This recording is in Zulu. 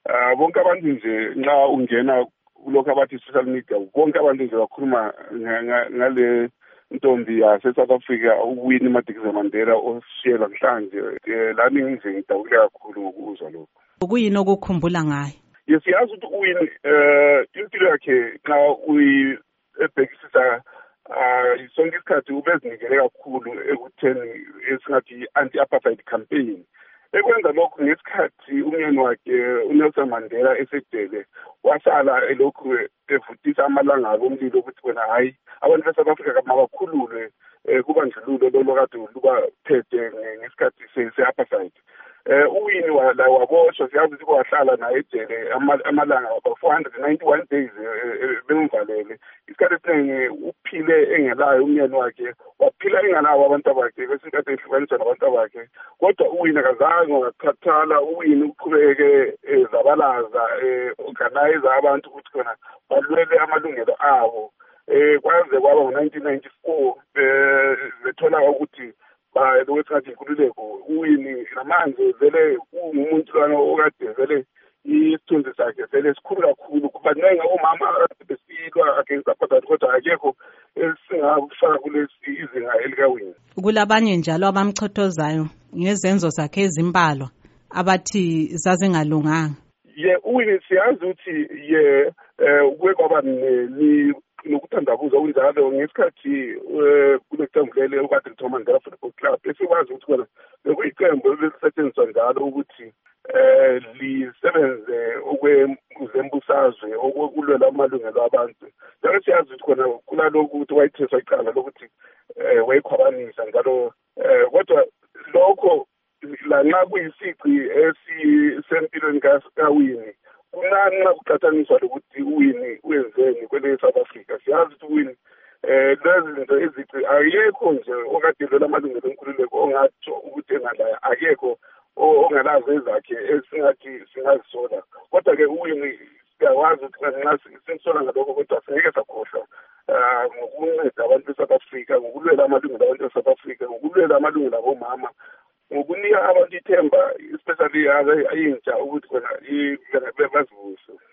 bonke abantu nje nxa ungena kulokho abathi social media bonke abantu nje bakhuluma ngale ntombi yase-South Africa uWinnie Madikizela-Mandela osishiyela namhlanje. Lami ngize ngidabule kakhulu ngokuzwa lokho. Kuyini okukhumbula ngayo? Siyazi ukuthi uWinnie impilo yakhe xa uyibhekisisa sonke isikhathi ubezinikele kakhulu ekutheni esingathi i-anti-apartheid campaign. Ekwenza lokho ngesikhathi umyeni wakhe uNelson Mandela esedele wasala elokhu evutisa amalangabi omlilo ukuthi wena hayi abantu be-South Africa mabakhululwe kubandlululo lolo kade lubaphethe ngesikhathi se-apartheid. uWinnie waboshwa siyazi ukuthi wahlala naye ejele amalanga 491 days bemvalele. Isikhathi esiningi uphile engelayo umyeni wakhe, waphila engelabo abantu bakhe bese kade ehlukaniswa nabantu bakhe. Kodwa uWinnie akazange wakhathala. uWinnie uqhubeke ezabalaza organize abantu ukuthi khona balwele amalungelo abo. Kwaze kwaba ngo-1994 bethola ukuthi lokwesingathi inkululeko uWinnie namanje vele ungumuntu lwana okade vele isithunzi sakhe vele sikhulu kakhulu. Kubanenga omama besilwa against apartheid kodwa akekho esingafaka kulesi izinga elikaWinnie. Kulabanye njalo abamchothozayo ngezenzo zakhe ezimbalwa abathi zazingalunganga. uWinnie siyazi ukuthi kuke kwaba nokuthandabuza kunjalo ngesikhathi kuleqembulele okade lithiwa Mandela Football Club. Esikwazi ukuthi kona bekuyiqembu elisetshenziswa njalo ukuthi lisebenze okwezembusazwe okulwela amalungelo abantu. Njalo siyazi ukuthi khona kulalokhu ukuthi wayetheswa icala lokuthi wayikhwabanisa njalo kodwa lokho lanxa kuyisici esisempilweni kaWinnie kunanxa kuqhathaniswa lokuthi uWinnie wenzeni kwele South Africa. Siyazi ukuthi uWinnie lezi zinto ezici ayekho nje okade lwela amalungelo enkululeko ongatsho ukuthi engalaya, akekho ongalazo ezakhe esingathi singazisola. Kodwa-ke uWinnie siyakwazi ukuthi nxa singisola ngalokho kodwa singeke sakhohlwa ngokunceda abantu be-South Africa, ngokulwela amalungelo abantu be-South Africa, ngokulwela amalungelo abomama, ngokunika abantu ithemba especially ayintsha ukuthi khona bazibuse.